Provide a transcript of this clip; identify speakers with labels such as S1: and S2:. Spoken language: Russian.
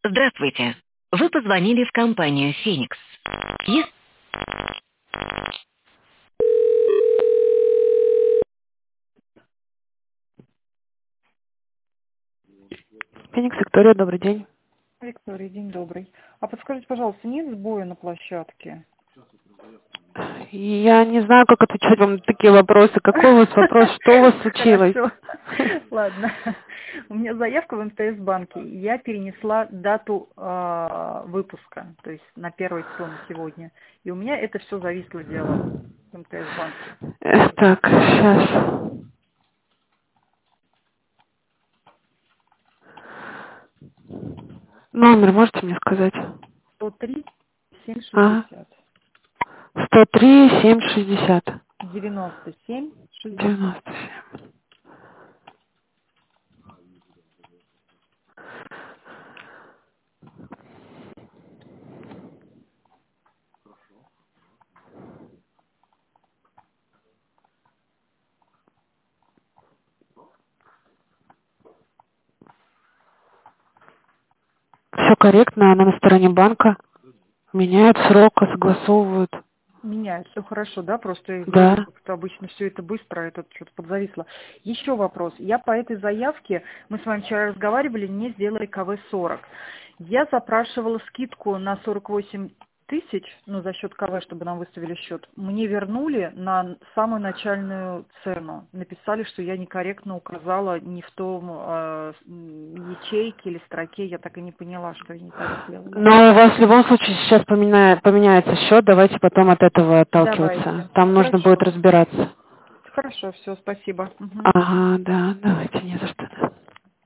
S1: Здравствуйте. Вы позвонили в компанию «Феникс». Е- Феникс, Виктория, добрый день.
S2: Виктория, день добрый. А подскажите, пожалуйста, нет сбоя на площадке?
S1: Я не знаю, как отвечать вам на такие вопросы. Какой у вас вопрос? Что у вас случилось?
S2: Хорошо. Ладно. У меня заявка в МТС-банке. Я перенесла дату выпуска, то есть на 1 число на сегодня. И у меня это все зависло дело в МТС-банке.
S1: Так, сейчас. Номер можете мне сказать?
S2: 103
S1: А,
S2: 760.
S1: 103 760.
S2: 97 60.
S1: 97. Все корректно, она на стороне банка. Меняют срок, согласовывают.
S2: Меняет, все хорошо, да, просто я говорю,
S1: Да.
S2: как-то обычно все это быстро, это что-то подзависло. Еще вопрос. Я по этой заявке, мы с вами вчера разговаривали, мне сделали КВ-40. Я запрашивала скидку на 48 тысяч, ну, за счет КВ, чтобы нам выставили счет. Мне вернули на самую начальную цену. Написали, что я некорректно указала не в том ячейке или строке. Я так и не поняла, что я не так сделала.
S1: Но у вас в любом случае сейчас поменяется счет, давайте потом от этого отталкиваться.
S2: Давайте.
S1: Там нужно будет
S2: Хорошо.
S1: разбираться.
S2: Хорошо, все, спасибо. Мгм.
S1: Ага, да, давайте, не за что.